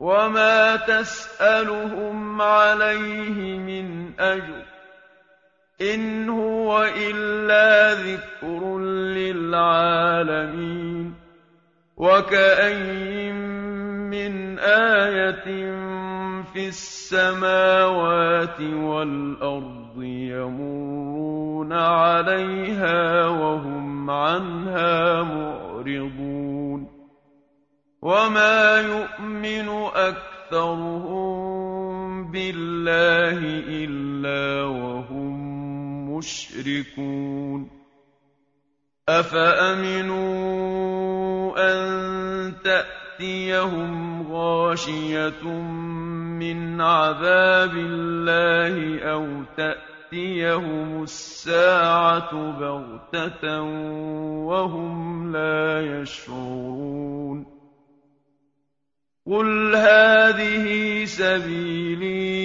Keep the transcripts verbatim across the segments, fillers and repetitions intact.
وَمَا تَسْأَلُهُمْ عَلَيْهِ مِنْ أَجْرٍ ۚ إِنْ هُوَ إِلَّا ذِكْرٌ لِّلْعَالَمِينَ وَكَأَيِّن مِّنْ آيَةٍ فِي السَّمَاوَاتِ وَالْأَرْضِ يَمُرُّونَ عَلَيْهَا وَهُمْ عَنْهَا مُعْرِضُونَ وَمَا يُؤْمِنُ أَكْثَرُهُم بِاللَّهِ إِلَّا وَهُم مُّشْرِكُونَ أَفَأَمِنُوا أَن تَأْتِيَهُمْ غَاشِيَةٌ مِّنْ عَذَابِ اللَّهِ أَوْ تَأْتِيَهُمُ السَّاعَةُ بَغْتَةً وَهُمْ لَا يَشْعُرُونَ قُلْ هَٰذِهِ سَبِيلِي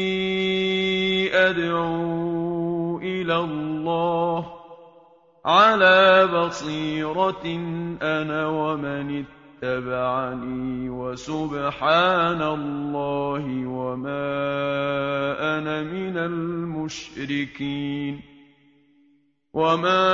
أَدْعُو إِلَى اللَّهِ ۚ عَلَىٰ بَصِيرَةٍ أَنَا وَمَنِ اتَّبَعَنِي ۖ وَسُبْحَانَ اللَّهِ وَمَا أَنَا مِنَ الْمُشْرِكِينَ وَمَا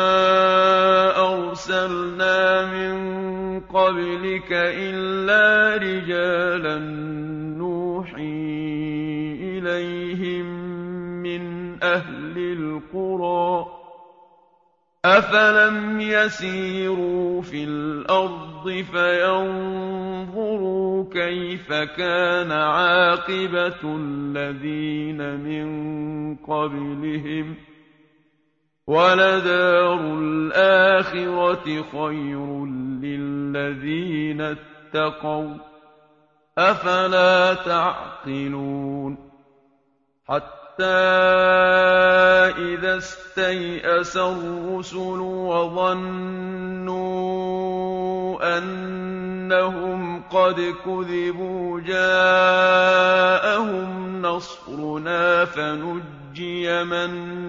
أَرْسَلْنَا مِن قَبْلِكَ إِلَّا رِجَالًا نُّوحِي إِلَيْهِم مِّنْ أَهْلِ الْقُرَىٰ ۗ أَفَلَمْ يَسِيرُوا فِي الْأَرْضِ فَيَنظُرُوا كَيْفَ كَانَ عَاقِبَةُ الَّذِينَ مِن قَبْلِهِمْ ۗ وَلَدَارُ الْآخِرَةِ خَيْرٌ لِّلَّذِينَ اتَّقَوْا ۗ أَفَلَا تَعْقِلُونَ حَتَّىٰ إِذَا اسْتَيْأَسَ الرُّسُلُ وَظَنُّوا أَنَّهُمْ قَدْ كُذِبُوا جَاءَهُمْ نَصْرُنَا فَنُجِّيَ مَن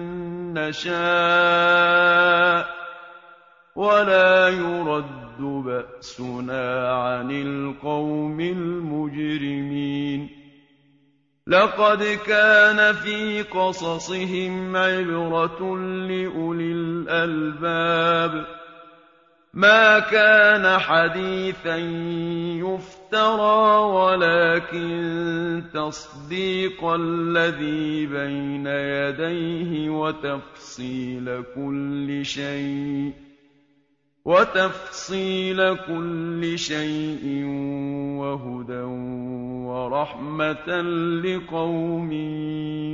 نَّشَاءُ وَلَا يُرَدُّ بَأْسُنَا عَنِ الْقَوْمِ الْمُجْرِمِينَ لَقَدْ كَانَ فِي قَصَصِهِمْ عِبْرَةٌ لِّأُولِي الْأَلْبَابِ مَا كَانَ حَدِيثًا يُفْتَرَىٰ وَلَٰكِن تَصْدِيقَ الَّذِي بَيْنَ يَدَيْهِ وَتَفْصِيلَ كُلِّ شَيْءٍ وَتَفْصِيلَ كُلِّ شَيْءٍ وَهُدًى وَرَحْمَةً لِّقَوْمٍ